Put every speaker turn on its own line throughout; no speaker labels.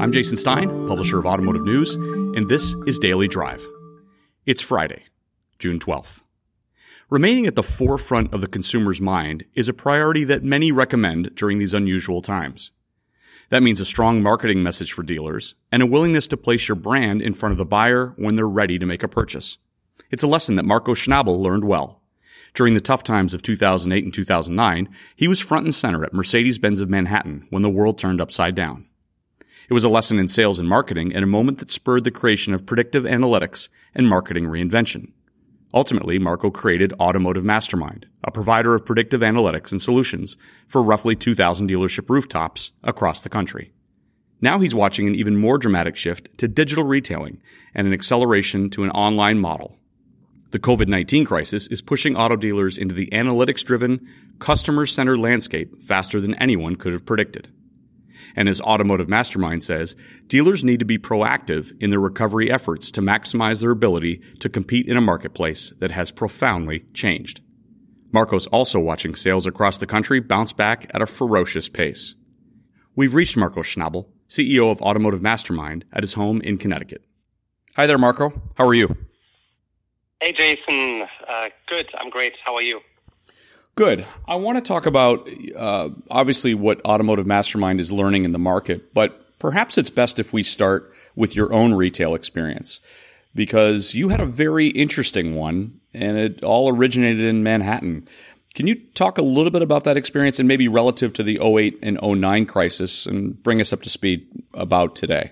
I'm Jason Stein, publisher of Automotive News, and this is Daily Drive. It's Friday, June 12th. Remaining at the forefront of the consumer's mind is a priority that many recommend during these unusual times. That means a strong marketing message for dealers and a willingness to place your brand in front of the buyer when they're ready to make a purchase. It's a lesson that Marco Schnabel learned well. During the tough times of 2008 and 2009, he was front and center at Mercedes-Benz of Manhattan when the world turned upside down. It was a lesson in sales and marketing and a moment that spurred the creation of predictive analytics and marketing reinvention. Ultimately, Marco created Automotive Mastermind, a provider of predictive analytics and solutions for roughly 2,000 dealership rooftops across the country. Now he's watching an even more dramatic shift to digital retailing and an acceleration to an online model. The COVID-19 crisis is pushing auto dealers into the analytics-driven, customer-centered landscape faster than anyone could have predicted. And as Automotive Mastermind says, dealers need to be proactive in their recovery efforts to maximize their ability to compete in a marketplace that has profoundly changed. Marco's also watching sales across the country bounce back at a ferocious pace. We've reached Marco Schnabel, CEO of Automotive Mastermind, at his home in Connecticut. Hi there, Marco. How are you?
Hey, Jason. Good. I'm great. How are you?
Good. I want to talk about, obviously, what Automotive Mastermind is learning in the market, but perhaps it's best if we start with your own retail experience, because you had a very interesting one, and it all originated in Manhattan. Can you talk a little bit about that experience and maybe relative to the '08 and '09 crisis and bring us up to speed about today?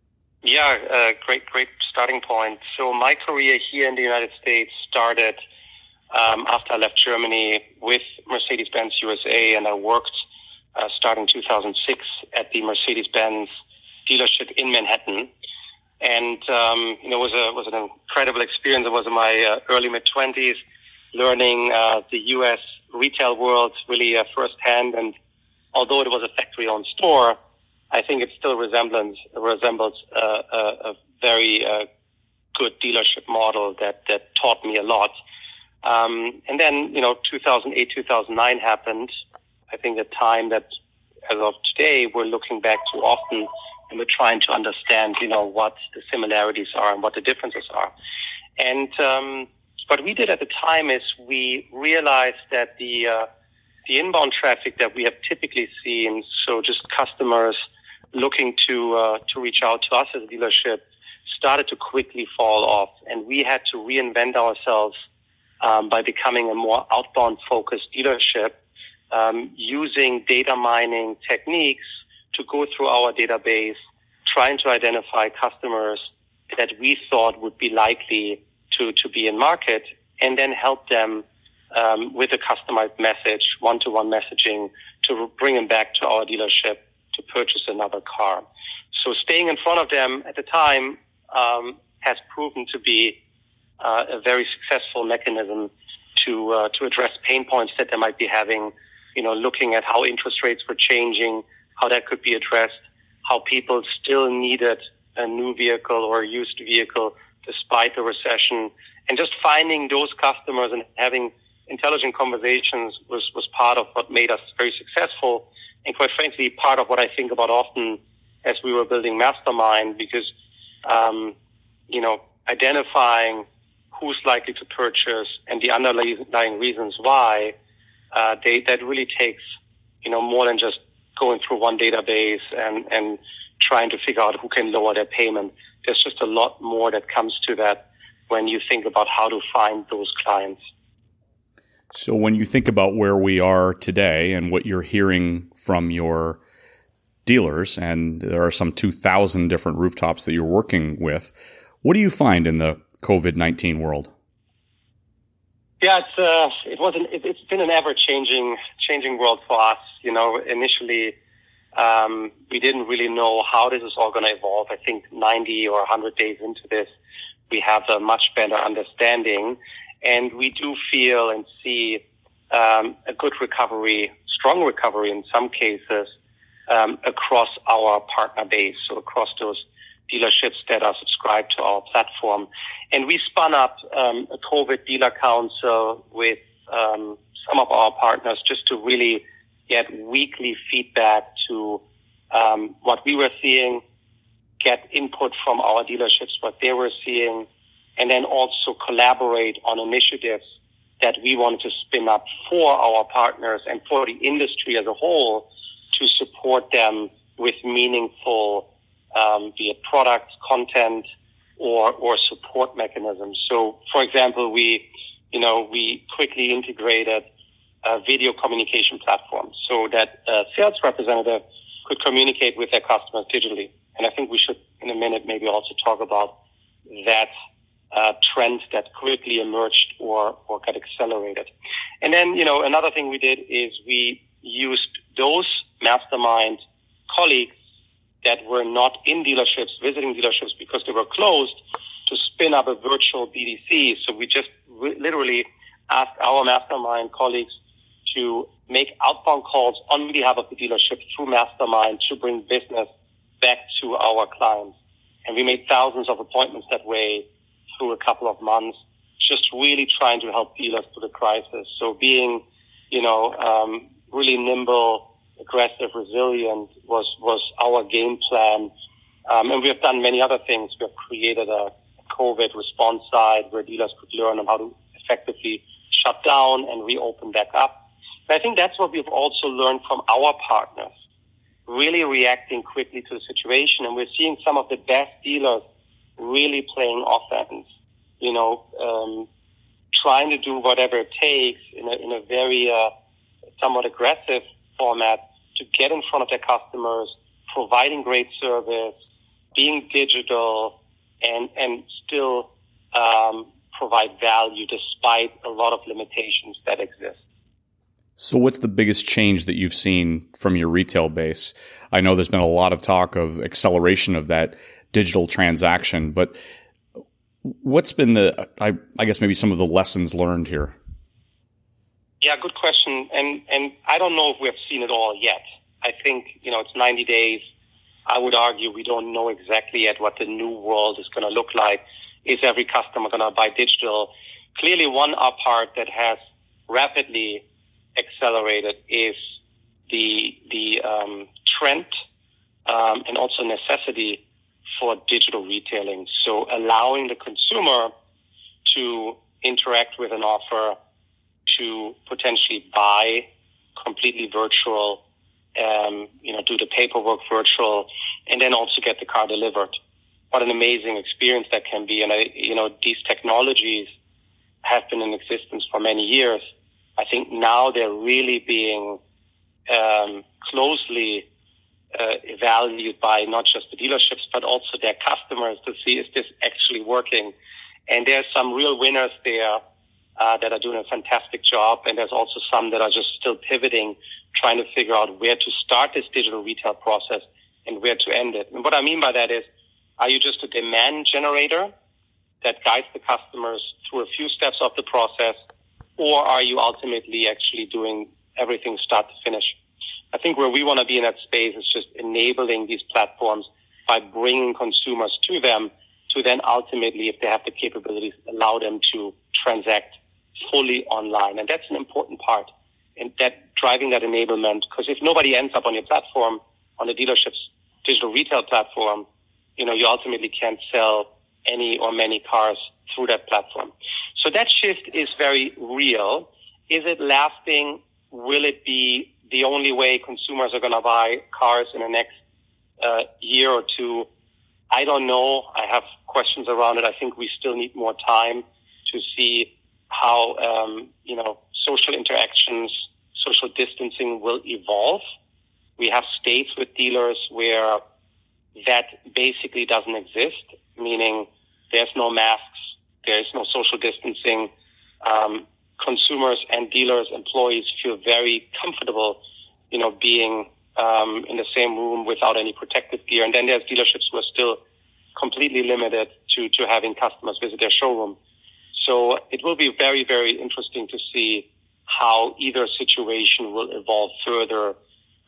Yeah, great starting point. So my career here in the United States started after I left Germany with Mercedes-Benz USA, and I worked starting 2006 at the Mercedes-Benz dealership in Manhattan. And it was an incredible experience. It was in my early mid-20s, learning the U.S. retail world really firsthand. And although it was a factory-owned store, I think it still resembles a very good dealership model that taught me a lot. And then, 2008, 2009 happened. I think a time that, as of today, we're looking back to often, and we're trying to understand, what the similarities are and what the differences are. And what we did at the time is we realized that the inbound traffic that we have typically seen, so just customers looking to reach out to us as a dealership, started to quickly fall off, and we had to reinvent ourselves by becoming a more outbound-focused dealership, using data mining techniques to go through our database, trying to identify customers that we thought would be likely to be in market, and then help them with a customized message, one-to-one messaging, to bring them back to our dealership to purchase another car. So staying in front of them at the time has proven to be a very successful mechanism to address pain points that they might be having, looking at how interest rates were changing, how that could be addressed, how people still needed a new vehicle or a used vehicle despite the recession, and just finding those customers and having intelligent conversations was part of what made us very successful, and quite frankly, part of what I think about often as we were building Mastermind, because, identifying who's likely to purchase and the underlying reasons why, that really takes, more than just going through one database and trying to figure out who can lower their payment. There's just a lot more that comes to that when you think about how to find those clients.
So when you think about where we are today and what you're hearing from your dealers, and there are some 2,000 different rooftops that you're working with, what do you find in the COVID-19 world?
Yeah, it's been an ever-changing world for us. Initially, we didn't really know how this is all going to evolve. I think 90 or 100 days into this, we have a much better understanding, and we do feel and see a good recovery, strong recovery in some cases, across our partner base, so across those dealerships that are subscribed to our platform. And we spun up a COVID dealer council with some of our partners just to really get weekly feedback to what we were seeing, get input from our dealerships, what they were seeing, and then also collaborate on initiatives that we wanted to spin up for our partners and for the industry as a whole to support them with meaningful, be it products, content, or support mechanisms. So, for example, we quickly integrated video communication platforms so that a sales representative could communicate with their customers digitally. And I think we should, in a minute, maybe also talk about that trend that quickly emerged or got accelerated. And then, another thing we did is we used those mastermind colleagues that were not in dealerships, visiting dealerships because they were closed, to spin up a virtual BDC. So we just literally asked our mastermind colleagues to make outbound calls on behalf of the dealership through Mastermind to bring business back to our clients. And we made thousands of appointments that way through a couple of months, just really trying to help dealers through the crisis. So being, really nimble, aggressive, resilient was our game plan. And we have done many other things. We have created a COVID response side where dealers could learn on how to effectively shut down and reopen back up. And I think that's what we've also learned from our partners, really reacting quickly to the situation. And we're seeing some of the best dealers really playing offense, trying to do whatever it takes in a very somewhat aggressive format to get in front of their customers, providing great service, being digital, and still provide value despite a lot of limitations that exist.
So what's the biggest change that you've seen from your retail base? I know there's been a lot of talk of acceleration of that digital transaction, but what's been I guess maybe some of the lessons learned here?
Yeah, good question. And I don't know if we have seen it all yet. I think, it's 90 days. I would argue we don't know exactly yet what the new world is going to look like. Is every customer going to buy digital? Clearly, one part that has rapidly accelerated is the trend and also necessity for digital retailing. So allowing the consumer to interact with an offer, to potentially buy completely virtual, do the paperwork virtual, and then also get the car delivered. What an amazing experience that can be. And these technologies have been in existence for many years. I think now they're really being closely evaluated by not just the dealerships, but also their customers to see, is this actually working? And there's some real winners there that are doing a fantastic job. And there's also some that are just still pivoting, trying to figure out where to start this digital retail process and where to end it. And what I mean by that is, are you just a demand generator that guides the customers through a few steps of the process, or are you ultimately actually doing everything start to finish? I think where we want to be in that space is just enabling these platforms by bringing consumers to them to then ultimately, if they have the capabilities, allow them to transact fully online. And that's an important part in that driving that enablement, because if nobody ends up on your platform, on the dealership's digital retail platform, you ultimately can't sell any or many cars through that platform. So that shift is very real. Is it lasting? Will it be the only way consumers are going to buy cars in the next year or two? I don't know. I have questions around it. I think we still need more time to see how, social interactions, social distancing will evolve. We have states with dealers where that basically doesn't exist, meaning there's no masks, there's no social distancing. Consumers and dealers, employees feel very comfortable, being in the same room without any protective gear. And then there's dealerships who are still completely limited to having customers visit their showroom. So it will be very, very interesting to see how either situation will evolve further.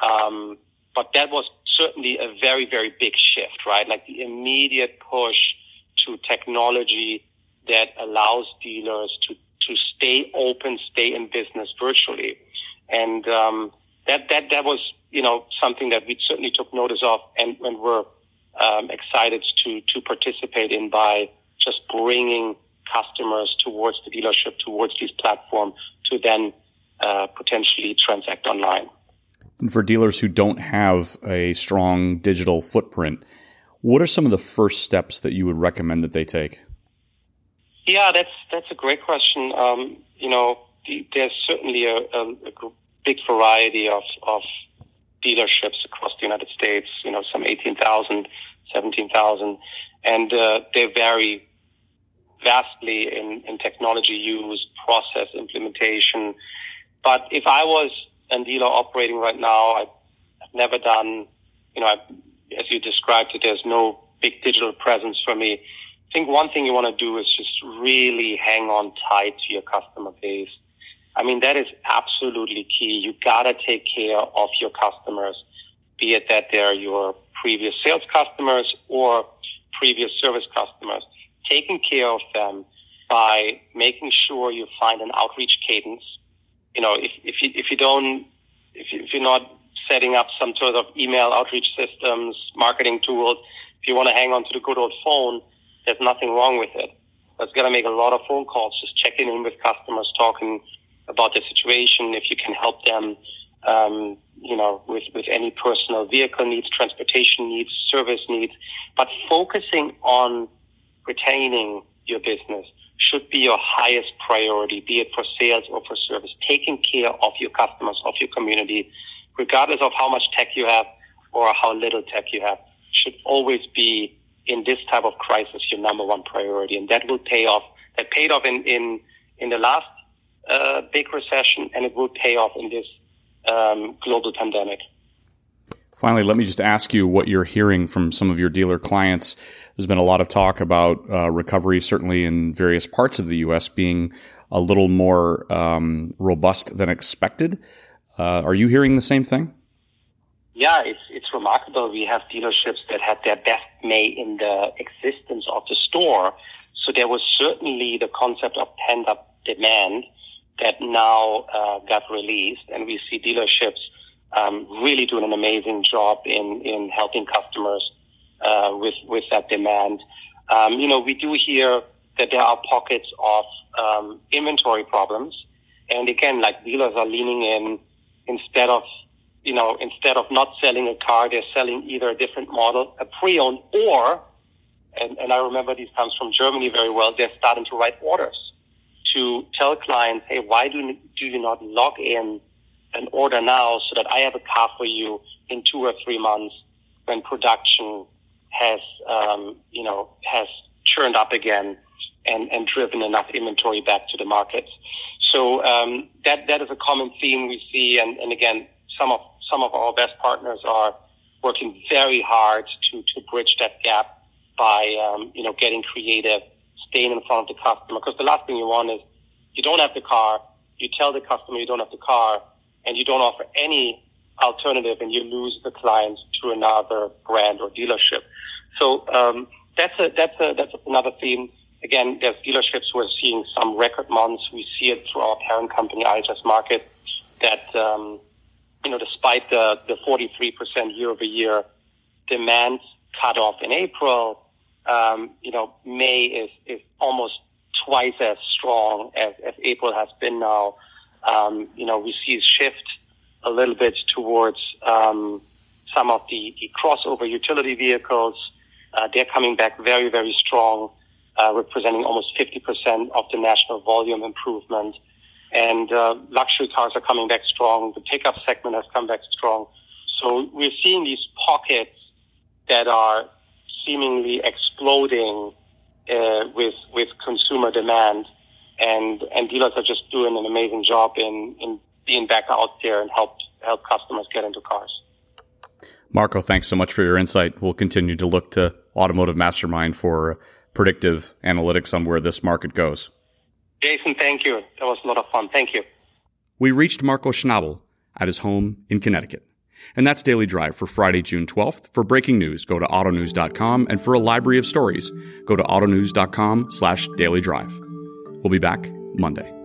But that was certainly a very, very big shift, right? Like the immediate push to technology that allows dealers to stay open, stay in business virtually. And that was, something that we certainly took notice of and we're excited to participate in by just bringing customers towards the dealership, towards this platform to then potentially transact online.
And for dealers who don't have a strong digital footprint, what are some of the first steps that you would recommend that they take?
Yeah, that's a great question. There's certainly a big variety of dealerships across the United States, some 18,000, 17,000, and they vary vastly in technology use, process implementation. But if I was a dealer operating right now, I've never done, as you described it, there's no big digital presence for me. I think one thing you want to do is just really hang on tight to your customer base. I mean, that is absolutely key. You gotta take care of your customers, be it that they're your previous sales customers or previous service customers. Taking care of them by making sure you find an outreach cadence. If you're not setting up some sort of email outreach systems, marketing tools, if you want to hang on to the good old phone, there's nothing wrong with it. But it's got to make a lot of phone calls, just checking in with customers, talking about the situation, if you can help them, with any personal vehicle needs, transportation needs, service needs. But focusing on retaining your business should be your highest priority, be it for sales or for service. Taking care of your customers, of your community, regardless of how much tech you have or how little tech you have, should always be, in this type of crisis, your number one priority. And that will pay off. That paid off in the last big recession, and it will pay off in this global pandemic.
Finally, let me just ask you what you're hearing from some of your dealer clients. There's been a lot of talk about recovery, certainly in various parts of the U.S., being a little more robust than expected. Are you hearing the same thing?
Yeah, it's remarkable. We have dealerships that had their best May in the existence of the store. So there was certainly the concept of pent-up demand that now got released, and we see dealerships really doing an amazing job in helping customers with that demand. We do hear that there are pockets of inventory problems, and again, like, dealers are leaning in. Instead of not selling a car, they're selling either a different model, a pre-owned, or, and I remember these comes from Germany very well, they're starting to write orders to tell clients, hey, why do you not log in an order now so that I have a car for you in 2 or 3 months when production has churned up again and driven enough inventory back to the markets. So that is a common theme we see, and again, some of our best partners are working very hard to bridge that gap by getting creative, staying in front of the customer. Because the last thing you want is you don't have the car, you tell the customer you don't have the car, and you don't offer any alternative, and you lose the client to another brand or dealership. So that's another theme. Again, there's dealerships who are seeing some record months. We see it through our parent company, IHS Markit, that despite the 43% year-over-year demand cutoff in April, May is almost twice as strong as April has been now. We see a shift a little bit towards some of the crossover utility vehicles. They're coming back very, very strong, representing almost 50% of the national volume improvement. And luxury cars are coming back strong. The pickup segment has come back strong. So we're seeing these pockets that are seemingly exploding with consumer demand, and dealers are just doing an amazing job in being back out there and help customers get into cars.
Marco, thanks so much for your insight. We'll continue to look to Automotive Mastermind for predictive analytics on where this market goes.
Jason, thank you. That was a lot of fun. Thank you.
We reached Marco Schnabel at his home in Connecticut. And that's Daily Drive for Friday, June 12th. For breaking news, go to autonews.com. And for a library of stories, go to autonews.com/dailydrive. We'll be back Monday.